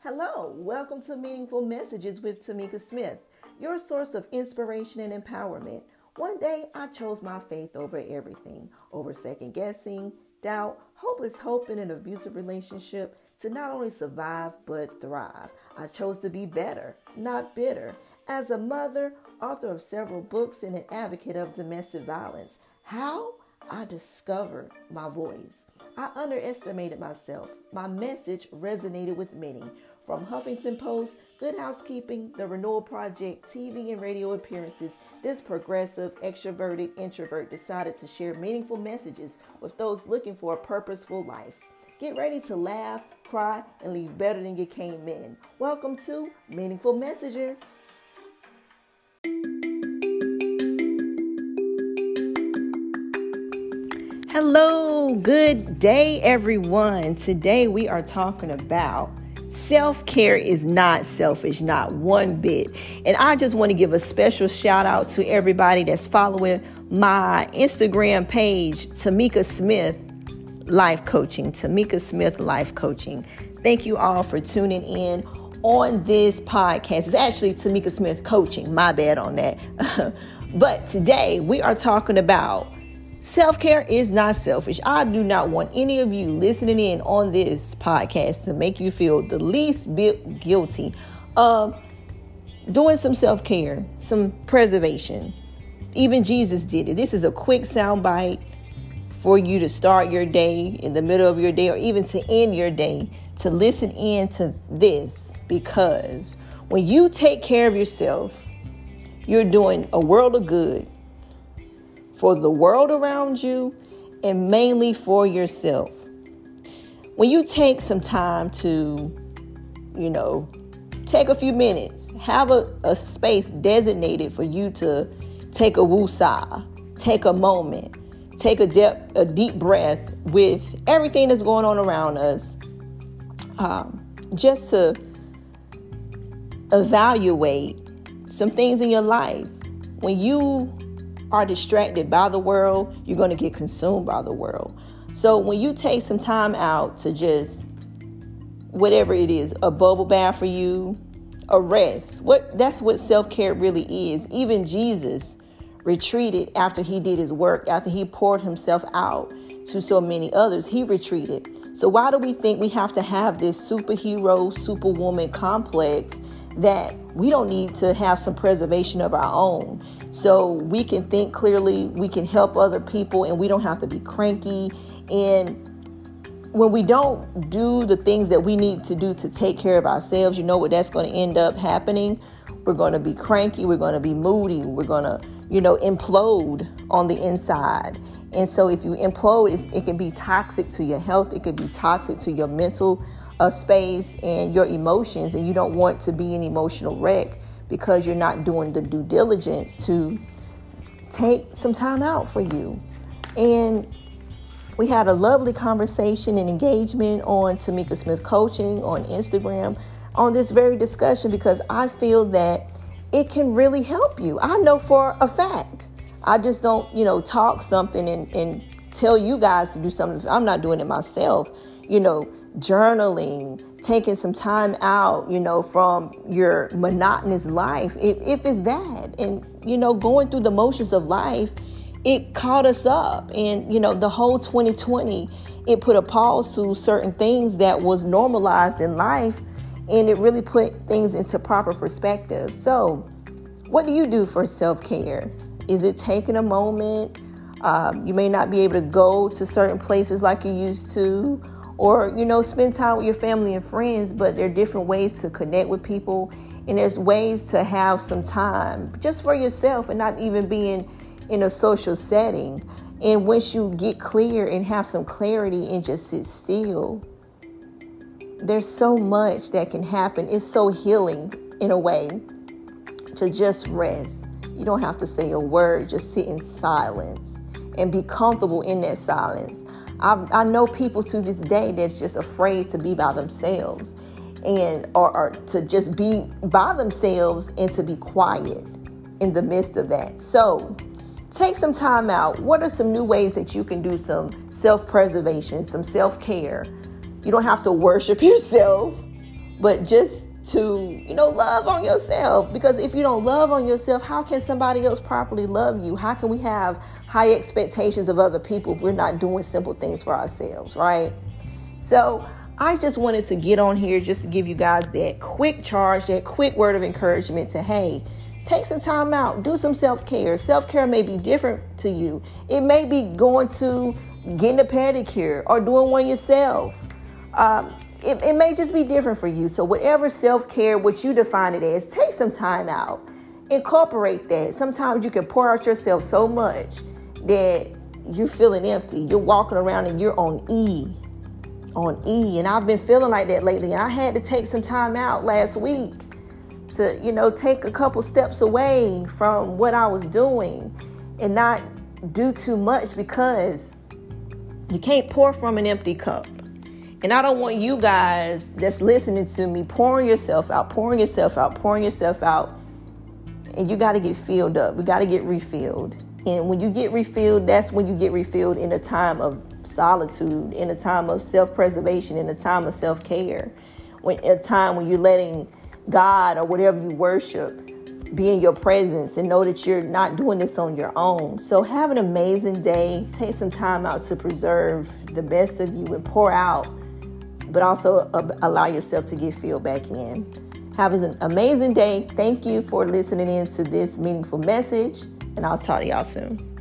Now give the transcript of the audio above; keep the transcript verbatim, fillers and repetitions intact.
Hello, welcome to Meaningful Messages with Tamika Smith, your source of inspiration and empowerment. One day, I chose my faith over everything, over second guessing, doubt, hopeless hope in an abusive relationship to not only survive, but thrive. I chose to be better, not bitter. As a mother, author of several books, and an advocate of domestic violence, how? I discovered my voice. I underestimated myself. My message resonated with many. From Huffington Post, Good Housekeeping, The Renewal Project, T V and radio appearances, this progressive, extroverted introvert decided to share meaningful messages with those looking for a purposeful life. Get ready to laugh, cry, and leave better than you came in. Welcome to Meaningful Messages. Hello, good day, everyone. Today we are talking about self-care is not selfish, not one bit. And I just want to give a special shout out to everybody that's following my Instagram page, Tamika Smith Life Coaching, Tamika Smith Life Coaching. Thank you all for tuning in on this podcast. It's actually Tamika Smith Coaching, my bad on that. But today we are talking about self-care is not selfish. I do not want any of you listening in on this podcast to make you feel the least bit guilty of doing some self-care, some preservation. Even Jesus did it. This is a quick soundbite for you to start your day, in the middle of your day, or even to end your day, to listen in to this, because when you take care of yourself, you're doing a world of good for the world around you, and mainly for yourself. When you take some time to, you know, take a few minutes, have a, a space designated for you to take a woosah, take a moment, take a, de- a deep breath with everything that's going on around us, um, just to evaluate some things in your life. When you are distracted by the world, you're going to get consumed by the world. So when you take some time out to just, whatever it is, a bubble bath for you, a rest, what that's what self-care really is. Even Jesus retreated after he did his work, after he poured himself out to so many others, he retreated. So why do we think we have to have this superhero, superwoman complex that we don't need to have some preservation of our own, so we can think clearly, we can help other people, and we don't have to be cranky? And when we don't do the things that we need to do to take care of ourselves, you know what that's going to end up happening? We're going to be cranky. We're going to be moody. We're going to, you know, implode on the inside. And so if you implode, it's, it can be toxic to your health. It can be toxic to your mental uh, space and your emotions. And you don't want to be an emotional wreck because you're not doing the due diligence to take some time out for you. And we had a lovely conversation and engagement on Tamika Smith Coaching on Instagram on this very discussion, because I feel that it can really help you. I know for a fact. I just don't, you know, talk something and, and tell you guys to do something. I'm not doing it myself. You know, journaling, taking some time out, you know, from your monotonous life, if, if it's that, and, you know, going through the motions of life, it caught us up. And, you know, the whole twenty twenty, it put a pause to certain things that was normalized in life, and it really put things into proper perspective. So what do you do for self-care? Is it taking a moment? Um, you may not be able to go to certain places like you used to, or, you know, spend time with your family and friends, but there are different ways to connect with people. And there's ways to have some time just for yourself and not even being in a social setting. And once you get clear and have some clarity and just sit still, there's so much that can happen. It's so healing in a way to just rest. You don't have to say a word, just sit in silence and be comfortable in that silence. I, I know people to this day that's just afraid to be by themselves, and or, or to just be by themselves and to be quiet in the midst of that. So take some time out. What are some new ways that you can do some self-preservation, some self-care? You don't have to worship yourself, but just to, you know, love on yourself. Because if you don't love on yourself, how can somebody else properly love you? How can we have high expectations of other people if we're not doing simple things for ourselves, right? So I just wanted to get on here just to give you guys that quick charge, that quick word of encouragement to, hey, take some time out, do some self-care. Self-care may be different to you. It may be going to getting a pedicure or doing one yourself. Um, it, it may just be different for you. So whatever self-care, what you define it as, take some time out. Incorporate that. Sometimes you can pour out yourself so much that you're feeling empty. You're walking around and you're on E. on E. And I've been feeling like that lately. And I had to take some time out last week to, you know, take a couple steps away from what I was doing and not do too much, because you can't pour from an empty cup. And I don't want you guys that's listening to me pouring yourself out, pouring yourself out, pouring yourself out. And you got to get filled up. We got to get refilled. And when you get refilled, that's when you get refilled in a time of solitude, in a time of self-preservation, in a time of self-care, when a time when you're letting God or whatever you worship be in your presence and know that you're not doing this on your own. So have an amazing day. Take some time out to preserve the best of you and pour out, but also allow yourself to get filled back in. Have an amazing day. Thank you for listening in to this meaningful message, and I'll talk to y'all soon.